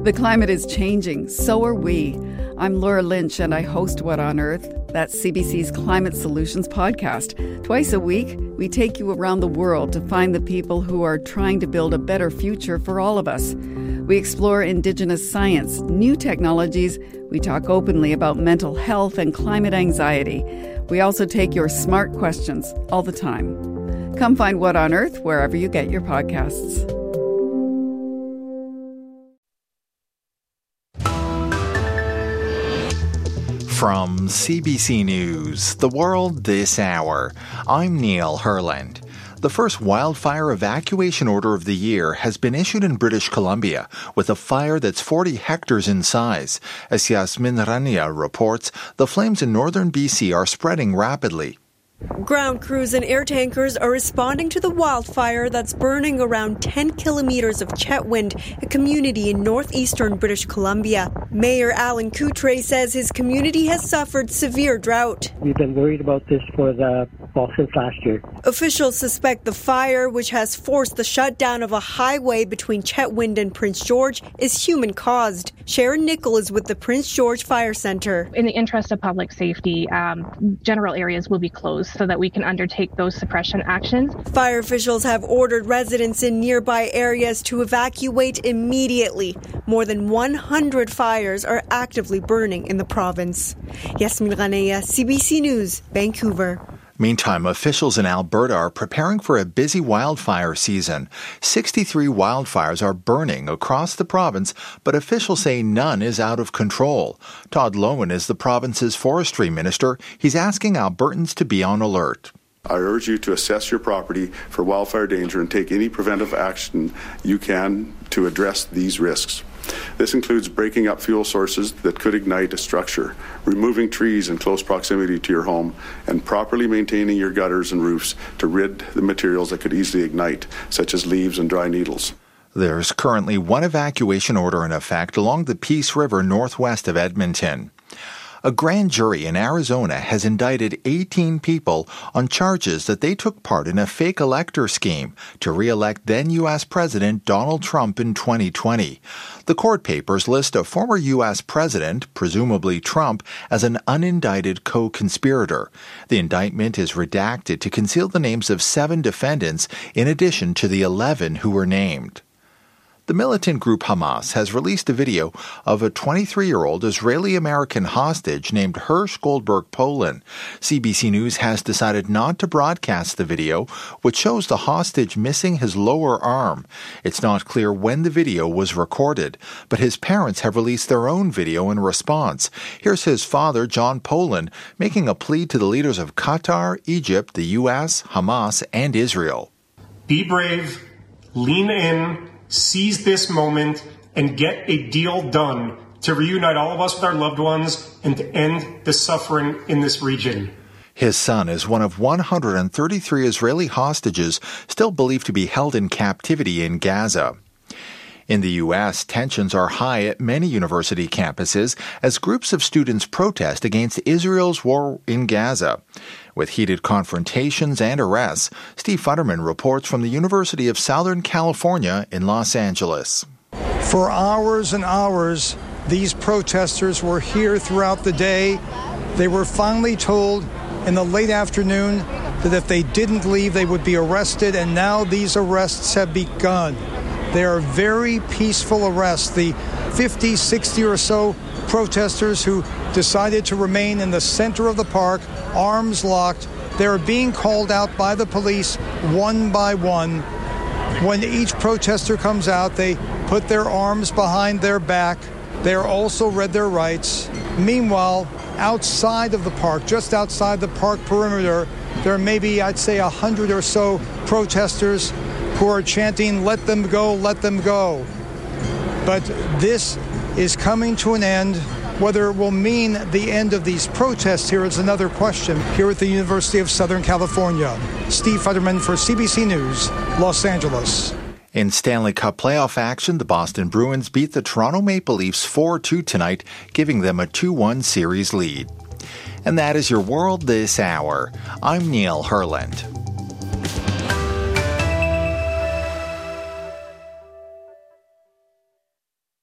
The climate is changing, so are we. I'm Laura Lynch, and I host What on Earth? That's CBC's Climate Solutions podcast. Twice a week, we take you around the world to find the people who are trying to build a better future for all of us. We explore Indigenous science, new technologies. We talk openly about mental health and climate anxiety. We also take your smart questions all the time. Come find What on Earth wherever you get your podcasts. From CBC News, The World This Hour, I'm Neil Herland. The first wildfire evacuation order of the year has been issued in British Columbia with a fire that's 40 hectares in size. As Yasmin Rania reports, the flames in northern BC are spreading rapidly. Ground crews and air tankers are responding to the wildfire that's burning around 10 kilometers of Chetwynd, a community in northeastern British Columbia. Mayor Alan Coutre says his community has suffered severe drought. We've been worried about this since last year. Officials suspect the fire, which has forced the shutdown of a highway between Chetwynd and Prince George, is human-caused. Sharon Nickel is with the Prince George Fire Centre. In the interest of public safety, general areas will be closed so that we can undertake those suppression actions. Fire officials have ordered residents in nearby areas to evacuate immediately. More than 100 fires are actively burning in the province. Yasmin Ranea, CBC News, Vancouver. Meantime, officials in Alberta are preparing for a busy wildfire season. 63 wildfires are burning across the province, but officials say none is out of control. Todd Loewen is the province's forestry minister. He's asking Albertans to be on alert. I urge you to assess your property for wildfire danger and take any preventive action you can to address these risks. This includes breaking up fuel sources that could ignite a structure, removing trees in close proximity to your home, and properly maintaining your gutters and roofs to rid the materials that could easily ignite, such as leaves and dry needles. There's currently one evacuation order in effect along the Peace River northwest of Edmonton. A grand jury in Arizona has indicted 18 people on charges that they took part in a fake elector scheme to re-elect then U.S. President Donald Trump in 2020. The court papers list a former U.S. president, presumably Trump, as an unindicted co-conspirator. The indictment is redacted to conceal the names of 7 defendants in addition to the 11 who were named. The militant group Hamas has released a video of a 23-year-old Israeli-American hostage named Hersh Goldberg Polin. CBC News has decided not to broadcast the video, which shows the hostage missing his lower arm. It's not clear when the video was recorded, but his parents have released their own video in response. Here's his father, John Polin, making a plea to the leaders of Qatar, Egypt, the U.S., Hamas, and Israel. Be brave, lean in, seize this moment, and get a deal done to reunite all of us with our loved ones and to end the suffering in this region. His son is one of 133 Israeli hostages still believed to be held in captivity in Gaza. In the U.S., tensions are high at many university campuses as groups of students protest against Israel's war in Gaza. With heated confrontations and arrests, Steve Futterman reports from the University of Southern California in Los Angeles. For hours and hours, these protesters were here throughout the day. They were finally told in the late afternoon that if they didn't leave, they would be arrested, and now these arrests have begun. They are very peaceful arrests. The 50, 60 or so protesters who decided to remain in the center of the park, arms locked, they're being called out by the police one by one. When each protester comes out, they put their arms behind their back. They are also read their rights. Meanwhile, outside of the park, just outside the park perimeter, there may be, I'd say, 100 or so protesters who are chanting, "Let them go, let them go." But this is coming to an end. Whether it will mean the end of these protests here is another question. Here at the University of Southern California, Steve Futterman for CBC News, Los Angeles. In Stanley Cup playoff action, the Boston Bruins beat the Toronto Maple Leafs 4-2 tonight, giving them a 2-1 series lead. And that is your World This Hour. I'm Neil Herland.